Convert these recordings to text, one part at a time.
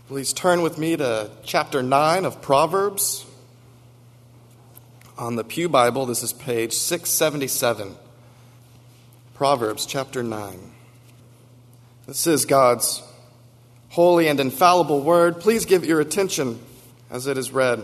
Please turn with me to chapter 9 of Proverbs. On the Pew Bible, this is page 677. Proverbs chapter 9. This is God's holy and infallible word. Please give your attention as it is read.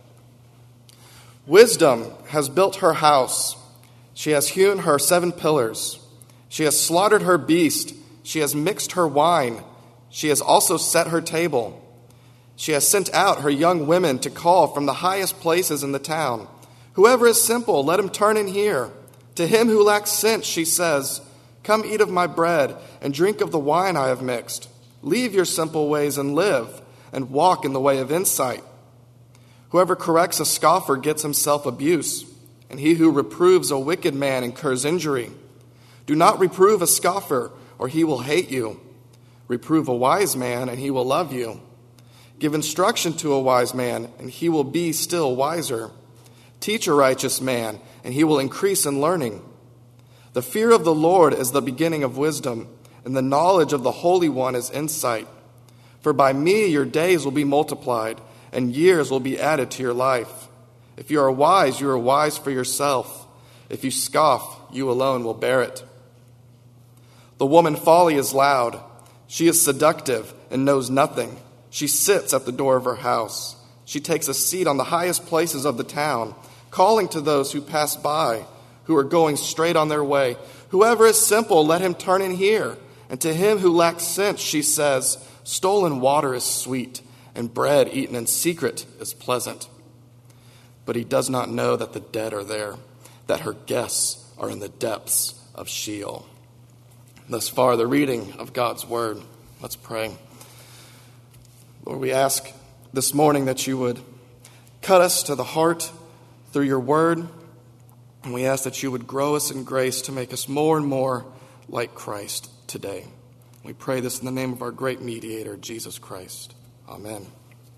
Wisdom has built her house. She has hewn her 7 pillars. She has slaughtered her beast. She has mixed her wine. She has also set her table. She has sent out her young women to call from the highest places in the town. Whoever is simple, let him turn and hear. To him who lacks sense, she says, come eat of my bread and drink of the wine I have mixed. Leave your simple ways and live, and walk in the way of insight. Whoever corrects a scoffer gets himself abuse, and he who reproves a wicked man incurs injury. Do not reprove a scoffer, or he will hate you. Reprove a wise man, and he will love you. Give instruction to a wise man, and he will be still wiser. Teach a righteous man, and he will increase in learning. The fear of the Lord is the beginning of wisdom, and the knowledge of the Holy One is insight. For by me your days will be multiplied, and years will be added to your life. If you are wise for yourself. If you scoff, you alone will bear it. The woman folly is loud. She is seductive and knows nothing. She sits at the door of her house. She takes a seat on the highest places of the town, calling to those who pass by, who are going straight on their way. Whoever is simple, let him turn and hear. And to him who lacks sense, she says, stolen water is sweet, and bread eaten in secret is pleasant. But he does not know that the dead are there, that her guests are in the depths of Sheol. Thus far, the reading of God's word. Let's pray. Lord, we ask this morning that you would cut us to the heart through your word, and we ask that you would grow us in grace to make us more and more like Christ today. We pray this in the name of our great mediator, Jesus Christ. Amen.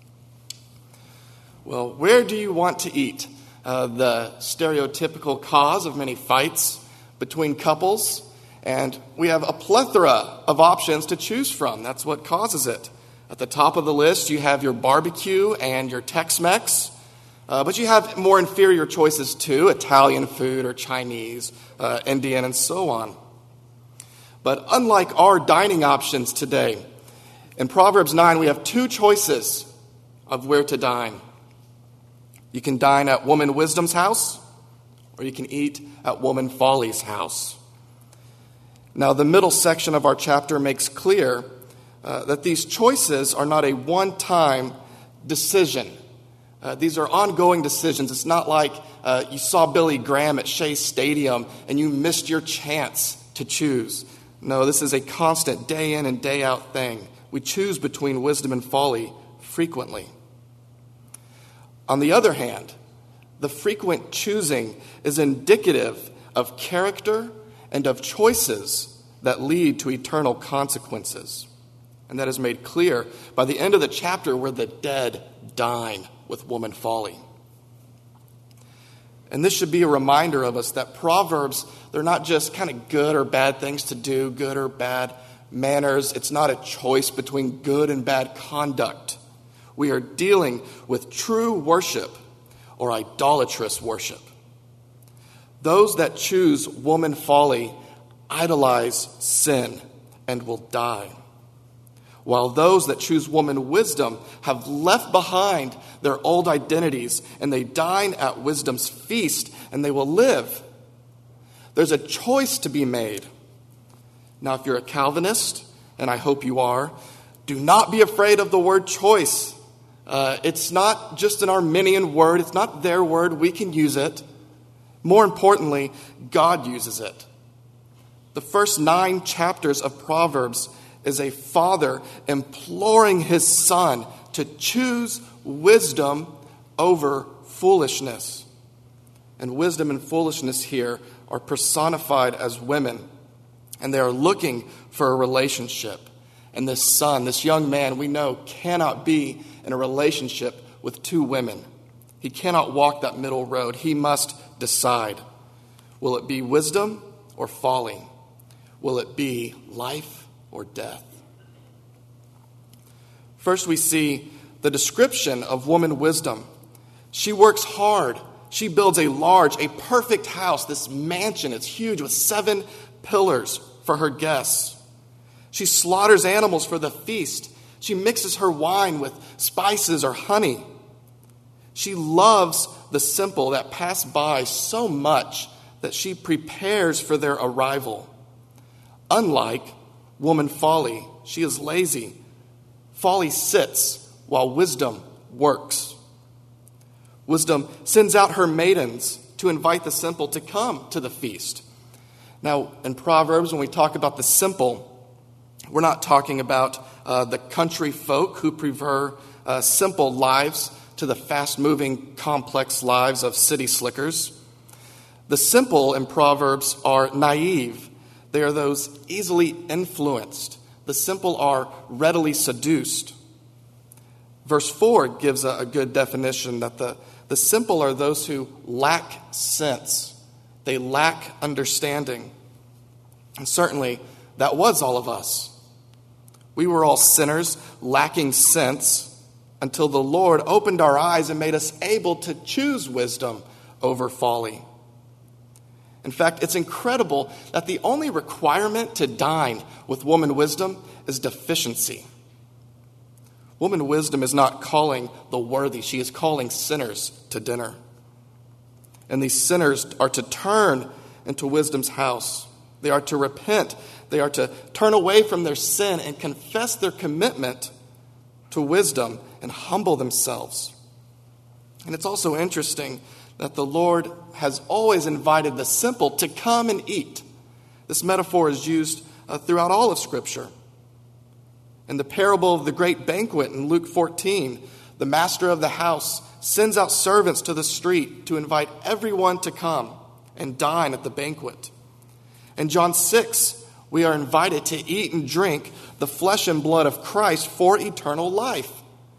Well, where do you want to eat? The stereotypical cause of many fights between couples. And we have a plethora of options to choose from. That's what causes it. At the top of the list, you have your barbecue and your Tex-Mex. But you have more inferior choices too, Italian food or Chinese, Indian, and so on. But unlike our dining options today, in Proverbs 9, we have 2 choices of where to dine. You can dine at woman wisdom's house, or you can eat at woman folly's house. Now, the middle section of our chapter makes clear that these choices are not a one-time decision. These are ongoing decisions. It's not like you saw Billy Graham at Shea Stadium and you missed your chance to choose. No, this is a constant day in and day out thing. We choose between wisdom and folly frequently. On the other hand, the frequent choosing is indicative of character and of choices that lead to eternal consequences. And that is made clear by the end of the chapter where the dead dine with woman folly. And this should be a reminder of us that Proverbs, they're not just kind of good or bad things to do, good or bad manners. It's not a choice between good and bad conduct. We are dealing with true worship or idolatrous worship. Those that choose woman folly idolize sin and will die, while those that choose woman wisdom have left behind their old identities and they dine at wisdom's feast and they will live. There's a choice to be made. Now, if you're a Calvinist, and I hope you are, do not be afraid of the word choice. It's not just an Arminian word. It's not their word. We can use it. More importantly, God uses it. The first 9 chapters of Proverbs is a father imploring his son to choose wisdom over foolishness. And wisdom and foolishness here are personified as women. And they are looking for a relationship. And this son, this young man, we know cannot be in a relationship with 2 women. He cannot walk that middle road. He must decide. Will it be wisdom or folly? Will it be life or death? First, we see the description of woman wisdom. She works hard. She builds a perfect house, this mansion. It's huge with 7 pillars for her guests. She slaughters animals for the feast. She mixes her wine with spices or honey. She loves the simple that pass by so much that she prepares for their arrival. Unlike woman folly, she is lazy. Folly sits while wisdom works. Wisdom sends out her maidens to invite the simple to come to the feast. Now, in Proverbs, when we talk about the simple, we're not talking about the country folk who prefer simple lives to the fast-moving, complex lives of city slickers. The simple in Proverbs are naive. They are those easily influenced. The simple are readily seduced. Verse 4 gives a good definition that the simple are those who lack sense. They lack understanding. And certainly, that was all of us. We were all sinners, lacking sense, until the Lord opened our eyes and made us able to choose wisdom over folly. In fact, it's incredible that the only requirement to dine with woman wisdom is deficiency. Woman wisdom is not calling the worthy. She is calling sinners to dinner. And these sinners are to turn into wisdom's house. They are to repent. They are to turn away from their sin and confess their commitment to wisdom and humble themselves. And it's also interesting that the Lord has always invited the simple to come and eat. This metaphor is used throughout all of Scripture. In the parable of the great banquet in Luke 14, the master of the house sends out servants to the street to invite everyone to come and dine at the banquet. In John 6, we are invited to eat and drink the flesh and blood of Christ for eternal life.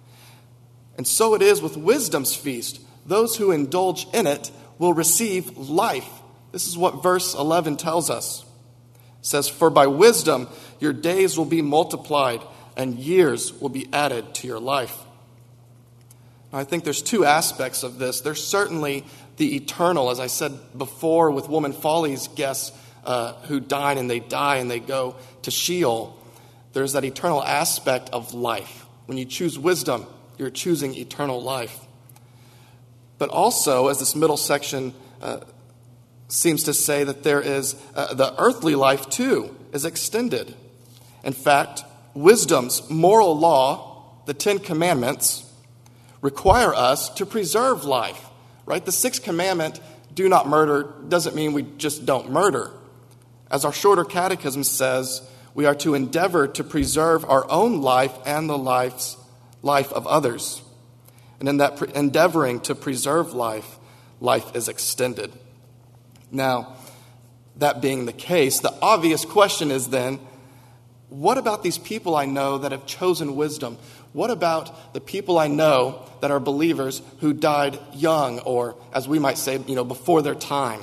And so it is with wisdom's feast. Those who indulge in it will receive life. This is what verse 11 tells us. It says, "For by wisdom your days will be multiplied, and years will be added to your life." Now, I think there's 2 aspects of this. There's certainly the eternal, as I said before, with woman folly's guests who dine and they die and they go to Sheol. There's that eternal aspect of life. When you choose wisdom, you're choosing eternal life. But also, as this middle section seems to say, that there is the earthly life too is extended. In fact, wisdom's moral law, the 10 Commandments, require us to preserve life. Right? The 6th commandment, do not murder, doesn't mean we just don't murder. As our shorter catechism says, we are to endeavor to preserve our own life and the life of others. And in that endeavoring to preserve life, life is extended. Now, that being the case, the obvious question is then, what about these people I know that have chosen wisdom? What about the people I know that are believers who died young, or as we might say, before their time?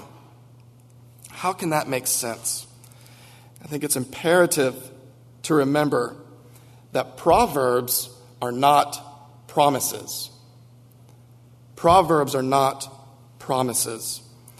How can that make sense? I think it's imperative to remember that Proverbs are not promises. Proverbs are not promises.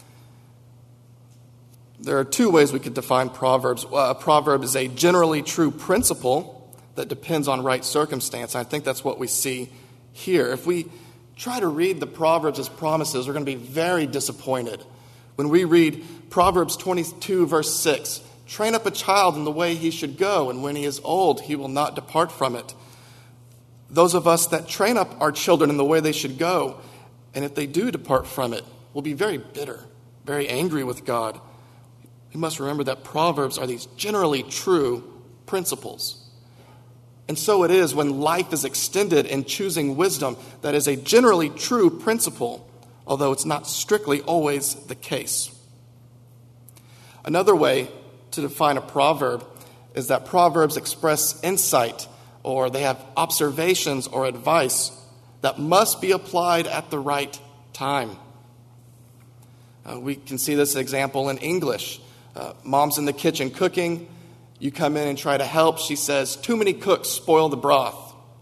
There are 2 ways we could define Proverbs. A proverb is a generally true principle that depends on right circumstance. And I think that's what we see here. If we try to read the Proverbs as promises, we're going to be very disappointed. When we read Proverbs 22, verse 6, "Train up a child in the way he should go, and when he is old, he will not depart from it." Those of us that train up our children in the way they should go, and if they do depart from it, will be very bitter, very angry with God. We must remember that Proverbs are these generally true principles. And so it is when life is extended in choosing wisdom, that is a generally true principle, although it's not strictly always the case. Another way to define a proverb is that proverbs express insight, or they have observations or advice that must be applied at the right time. We can see this example in English. Mom's in the kitchen cooking. You come in and try to help. She says, "Too many cooks spoil the broth."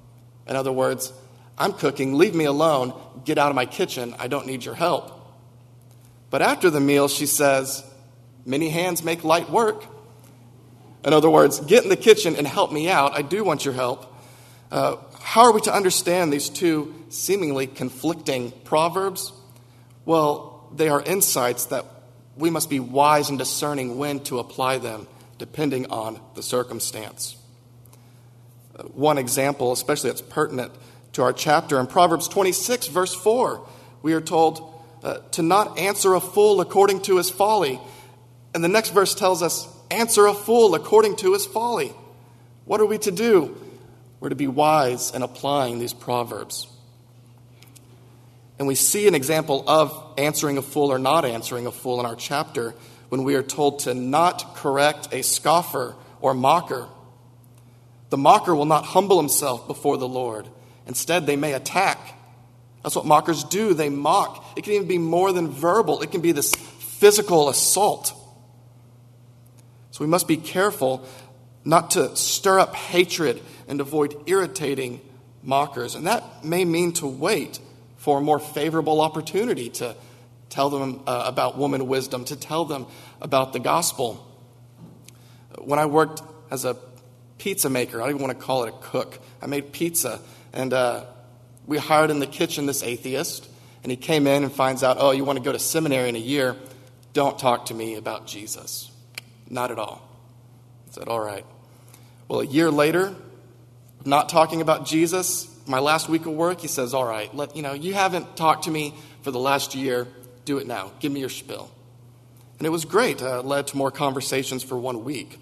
In other words, I'm cooking, leave me alone, get out of my kitchen, I don't need your help. But after the meal, she says, many hands make light work. In other words, get in the kitchen and help me out, I do want your help. How are we to understand these two seemingly conflicting proverbs? Well, they are insights that we must be wise and discerning when to apply them, depending on the circumstance. One example, especially that's pertinent to our chapter, in Proverbs 26, verse 4, we are told to not answer a fool according to his folly. And the next verse tells us, answer a fool according to his folly. What are we to do? We're to be wise in applying these proverbs. And we see an example of answering a fool or not answering a fool in our chapter when we are told to not correct a scoffer or mocker. The mocker will not humble himself before the Lord. Instead, they may attack. That's what mockers do. They mock. It can even be more than verbal. It can be this physical assault. So we must be careful not to stir up hatred and avoid irritating mockers. And that may mean to wait for a more favorable opportunity to tell them about woman wisdom, to tell them about the gospel. When I worked as a pizza maker, I don't even want to call it a cook. I made pizza, and we hired in the kitchen this atheist, and he came in and finds out, oh, you want to go to seminary in a year? Don't talk to me about Jesus. Not at all. I said, all right. Well, a year later, not talking about Jesus, my last week of work, he says, all right, you haven't talked to me for the last year. Do it now. Give me your spiel. And it was great. It led to more conversations for 1 week.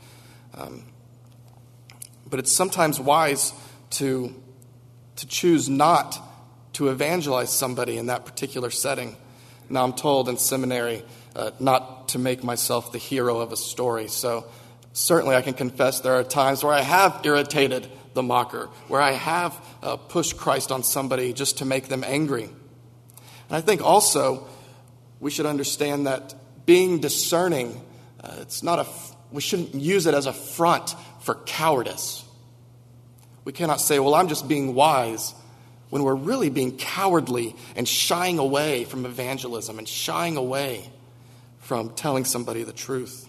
But it's sometimes wise to choose not to evangelize somebody in that particular setting. Now, I'm told in seminary not to make myself the hero of a story. So certainly I can confess there are times where I have irritated the mocker, where I have pushed Christ on somebody just to make them angry. And I think also we should understand that being discerning, we shouldn't use it as a front for cowardice. We cannot say, well, I'm just being wise, when we're really being cowardly and shying away from evangelism and shying away from telling somebody the truth.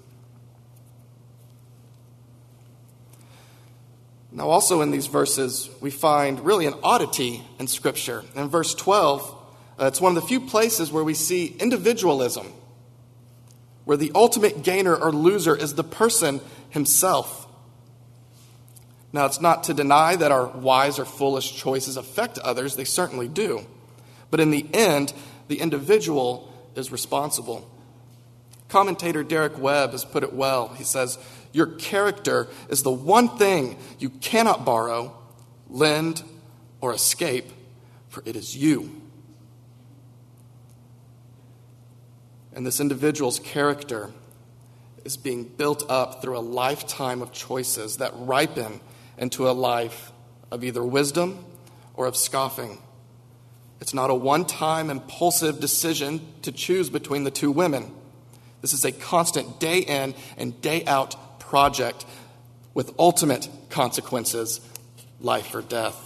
Now, also in these verses, we find really an oddity in Scripture. In verse 12, it's one of the few places where we see individualism, where the ultimate gainer or loser is the person himself. Now, it's not to deny that our wise or foolish choices affect others. They certainly do. But in the end, the individual is responsible. Commentator Derek Webb has put it well. He says, your character is the one thing you cannot borrow, lend, or escape, for it is you. And this individual's character is being built up through a lifetime of choices that ripen into a life of either wisdom or of scoffing. It's not a one-time impulsive decision to choose between the two women. This is a constant day in and day out project with ultimate consequences, life or death.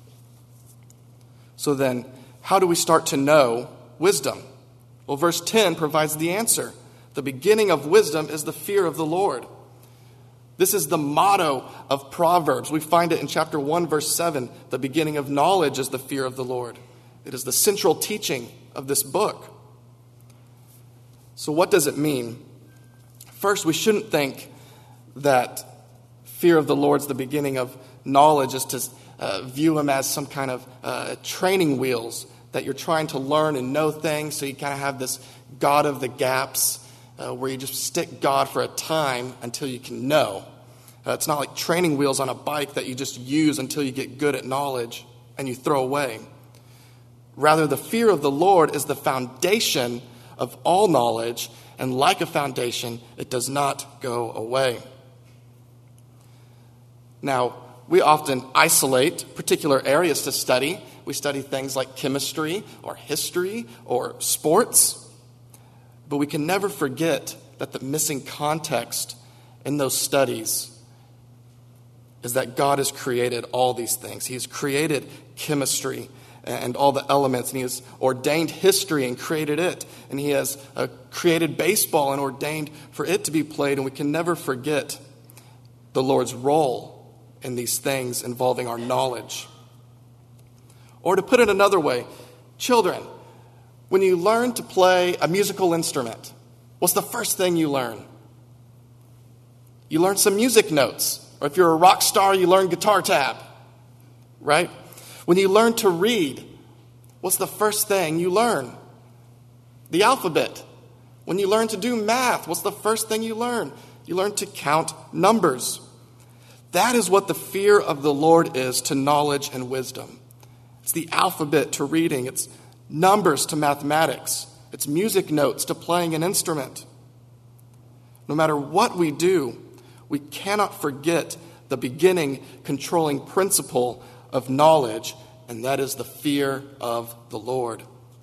So then, how do we start to know wisdom? Well, verse 10 provides the answer. The beginning of wisdom is the fear of the Lord. This is the motto of Proverbs. We find it in chapter 1, verse 7. The beginning of knowledge is the fear of the Lord. It is the central teaching of this book. So what does it mean? First, we shouldn't think that fear of the Lord is the beginning of knowledge, is to view him as some kind of training wheels that you're trying to learn and know things, so you kind of have this God of the gaps where you just stick God for a time until you can know. It's not like training wheels on a bike that you just use until you get good at knowledge and you throw away. Rather, the fear of the Lord is the foundation of all knowledge, and like a foundation, it does not go away. Now, we often isolate particular areas to study. We study things like chemistry or history or sports. But we can never forget that the missing context in those studies is that God has created all these things. He has created chemistry and all the elements, and he has ordained history and created it. And he has created baseball and ordained for it to be played, and we can never forget the Lord's role in these things involving our knowledge. Or to put it another way, children, when you learn to play a musical instrument, what's the first thing you learn? You learn some music notes. Or if you're a rock star, you learn guitar tab, right? When you learn to read, what's the first thing you learn? The alphabet. When you learn to do math, what's the first thing you learn? You learn to count numbers. That is what the fear of the Lord is to knowledge and wisdom. It's the alphabet to reading. It's numbers to mathematics. It's music notes to playing an instrument. No matter what we do, we cannot forget the beginning controlling principle of knowledge, and that is the fear of the Lord.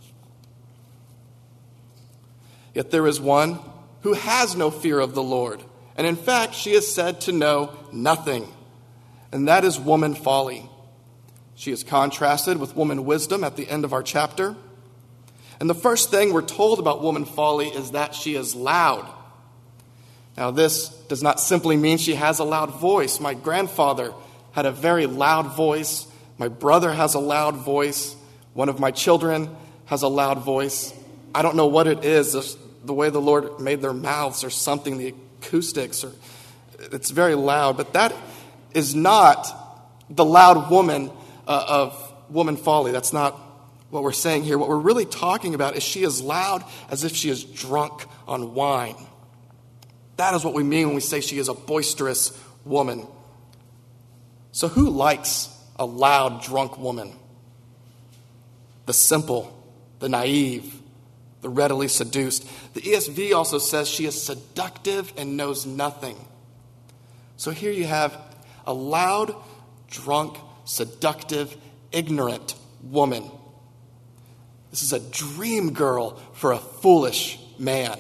Yet there is one who has no fear of the Lord, and in fact, she is said to know nothing, and that is woman folly. She is contrasted with woman wisdom at the end of our chapter. And the first thing we're told about woman folly is that she is loud. Now, this does not simply mean she has a loud voice. My grandfather had a very loud voice. My brother has a loud voice. One of my children has a loud voice. I don't know what it is, the way the Lord made their mouths or something, the acoustics, or it's very loud. But that is not the loud woman of woman folly. That's not what we're saying here. What we're really talking about is she is loud as if she is drunk on wine. That is what we mean when we say she is a boisterous woman. So who likes a loud, drunk woman? The simple, the naive, the readily seduced. The ESV also says she is seductive and knows nothing. So here you have a loud, drunk, seductive, ignorant woman. This is a dream girl for a foolish man.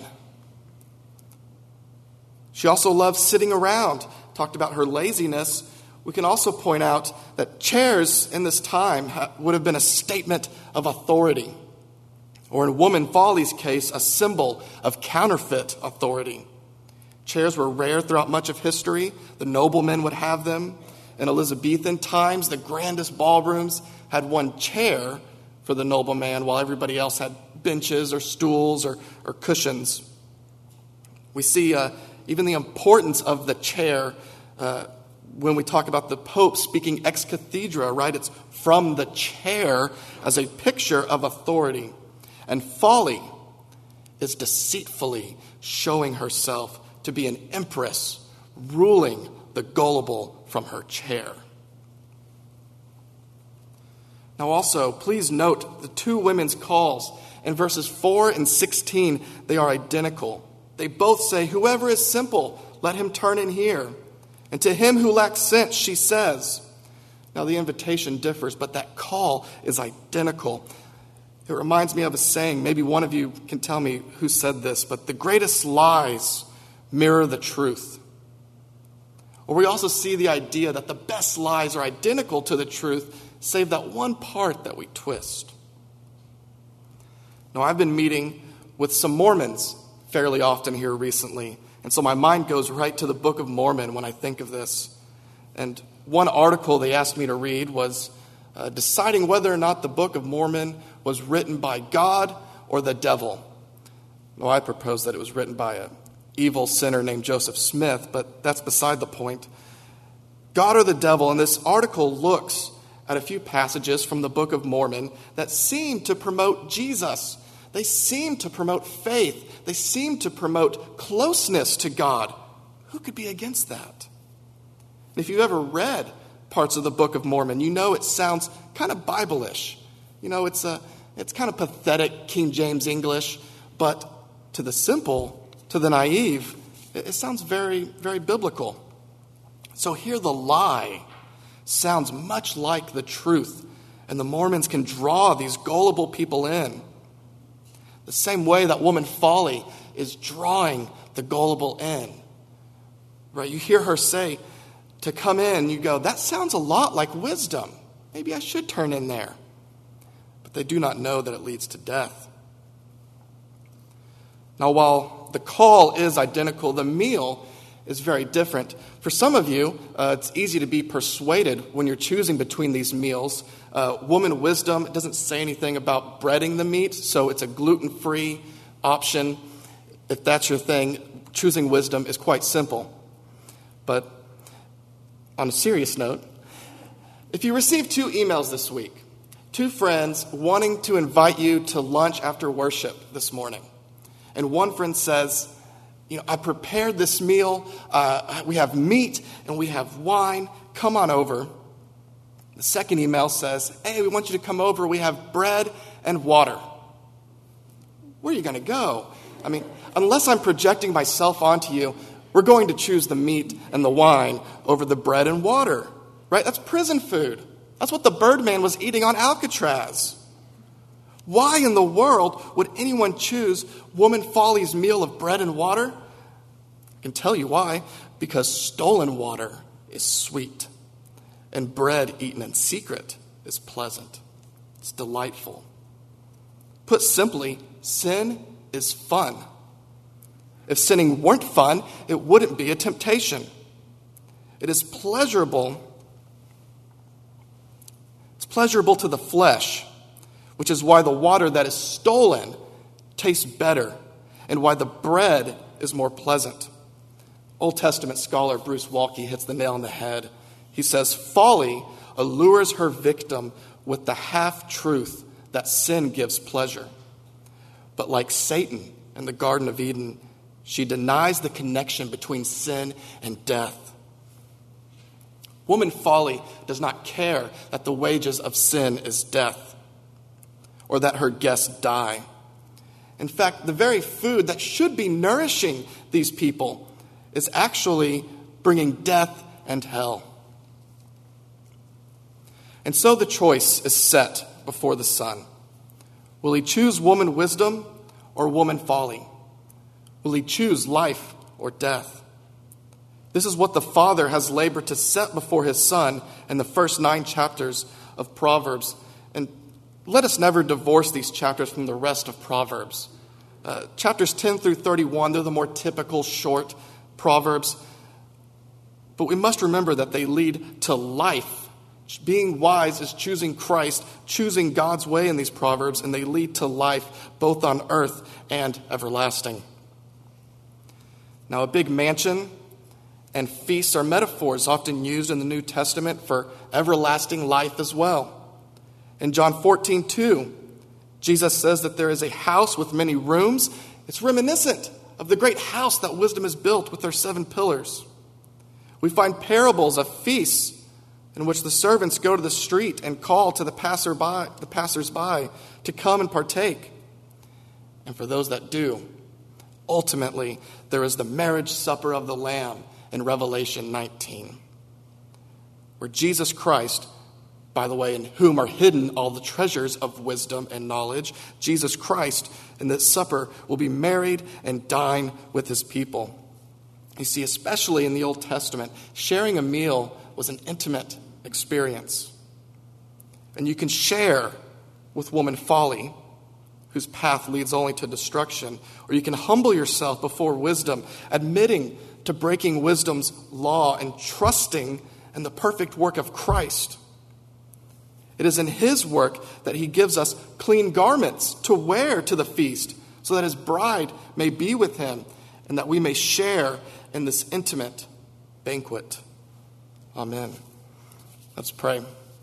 She also loves sitting around. Talked about her laziness. We can also point out that chairs in this time would have been a statement of authority. Or in woman folly's case, a symbol of counterfeit authority. Chairs were rare throughout much of history. The noblemen would have them. In Elizabethan times, the grandest ballrooms had one chair for the nobleman, while everybody else had benches or stools or cushions. We see even the importance of the chair when we talk about the Pope speaking ex cathedra, right? It's from the chair as a picture of authority. And folly is deceitfully showing herself to be an empress, ruling the gullible from her chair. Now also, please note the two women's calls. In verses 4 and 16, they are identical. They both say, "Whoever is simple, let him turn in here. And to him who lacks sense, she says." Now the invitation differs, but that call is identical. It reminds me of a saying, maybe one of you can tell me who said this, but the greatest lies mirror the truth. Or we also see the idea that the best lies are identical to the truth, save that one part that we twist. Now, I've been meeting with some Mormons fairly often here recently, and so my mind goes right to the Book of Mormon when I think of this. And one article they asked me to read was deciding whether or not the Book of Mormon was written by God or the devil. Well, I proposed that it was written by an evil sinner named Joseph Smith, but that's beside the point. God or the devil, and this article looks at a few passages from the Book of Mormon that seem to promote Jesus. They seem to promote faith. They seem to promote closeness to God. Who could be against that? And if you've ever read parts of the Book of Mormon, you know it sounds kind of Bible-ish. You know, it's kind of pathetic King James English, but to the simple, to the naive, it sounds very, very biblical. So here the lie sounds much like the truth, and the Mormons can draw these gullible people in. The same way that woman folly is drawing the gullible in. Right? You hear her say, to come in, you go, that sounds a lot like wisdom. Maybe I should turn in there. But they do not know that it leads to death. Now, while the call is identical, the meal is very different. For some of you, it's easy to be persuaded when you're choosing between these meals. Woman Wisdom doesn't say anything about breading the meat, so it's a gluten-free option. If that's your thing, choosing wisdom is quite simple. But on a serious note, if you received 2 emails this week, 2 friends wanting to invite you to lunch after worship this morning, and one friend says, I prepared this meal. We have meat and we have wine. Come on over. The second email says, hey, we want you to come over. We have bread and water. Where are you going to go? Unless I'm projecting myself onto you, we're going to choose the meat and the wine over the bread and water, right? That's prison food. That's what the Birdman was eating on Alcatraz. Why in the world would anyone choose Woman Folly's meal of bread and water? I can tell you why. Because stolen water is sweet, and bread eaten in secret is pleasant. It's delightful. Put simply, sin is fun. If sinning weren't fun, it wouldn't be a temptation. It is pleasurable. It's pleasurable to the flesh, which is why the water that is stolen tastes better and why the bread is more pleasant. Old Testament scholar Bruce Waltke hits the nail on the head. He says, folly allures her victim with the half-truth that sin gives pleasure. But like Satan in the Garden of Eden, she denies the connection between sin and death. Woman Folly does not care that the wages of sin is death, or that her guests die. In fact, the very food that should be nourishing these people is actually bringing death and hell. And so the choice is set before the Son. Will he choose woman wisdom or woman folly? Will he choose life or death? This is what the Father has labored to set before his Son in the first 9 chapters of Proverbs. And let us never divorce these chapters from the rest of Proverbs. Chapters 10 through 31, they're the more typical short Proverbs. But we must remember that they lead to life. Being wise is choosing Christ, choosing God's way in these Proverbs, and they lead to life both on earth and everlasting. Now, a big mansion and feasts are metaphors often used in the New Testament for everlasting life as well. In John 14:2, Jesus says that there is a house with many rooms. It's reminiscent of the great house that wisdom has built with their 7 pillars. We find parables of feasts in which the servants go to the street and call to the passersby to come and partake. And for those that do, ultimately, there is the marriage supper of the Lamb in Revelation 19, where Jesus Christ, by the way, in whom are hidden all the treasures of wisdom and knowledge, Jesus Christ in this supper will be married and dine with his people. You see, especially in the Old Testament, sharing a meal was an intimate experience. And you can share with woman folly, whose path leads only to destruction, or you can humble yourself before wisdom, admitting to breaking wisdom's law and trusting in the perfect work of Christ. It is in his work that he gives us clean garments to wear to the feast, so that his bride may be with him and that we may share in this intimate banquet. Amen. Let's pray.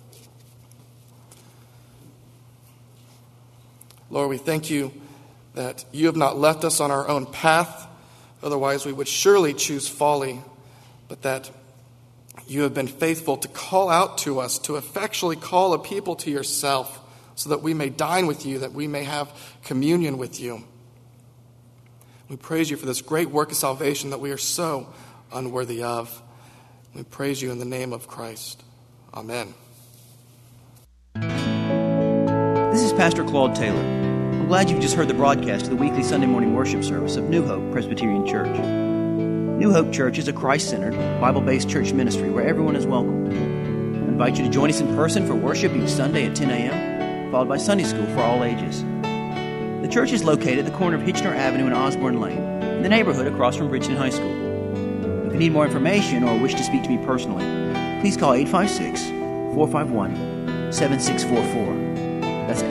Lord, we thank you that you have not left us on our own path. Otherwise, we would surely choose folly, but that you have been faithful to call out to us, to effectually call a people to yourself, so that we may dine with you, that we may have communion with you. We praise you for this great work of salvation that we are so unworthy of. We praise you in the name of Christ. Amen. This is Pastor Claude Taylor. I'm glad you've just heard the broadcast of the weekly Sunday morning worship service of New Hope Presbyterian Church. New Hope Church is a Christ-centered, Bible-based church ministry where everyone is welcome. I invite you to join us in person for worship each Sunday at 10 a.m., followed by Sunday school for all ages. The church is located at the corner of Hitchner Avenue and Osborne Lane, in the neighborhood across from Bridgeton High School. If you need more information or wish to speak to me personally, please call 856-451-7644. That's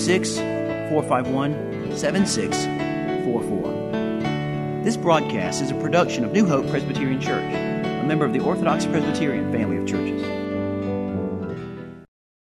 856-451-7644. This broadcast is a production of New Hope Presbyterian Church, a member of the Orthodox Presbyterian family of churches.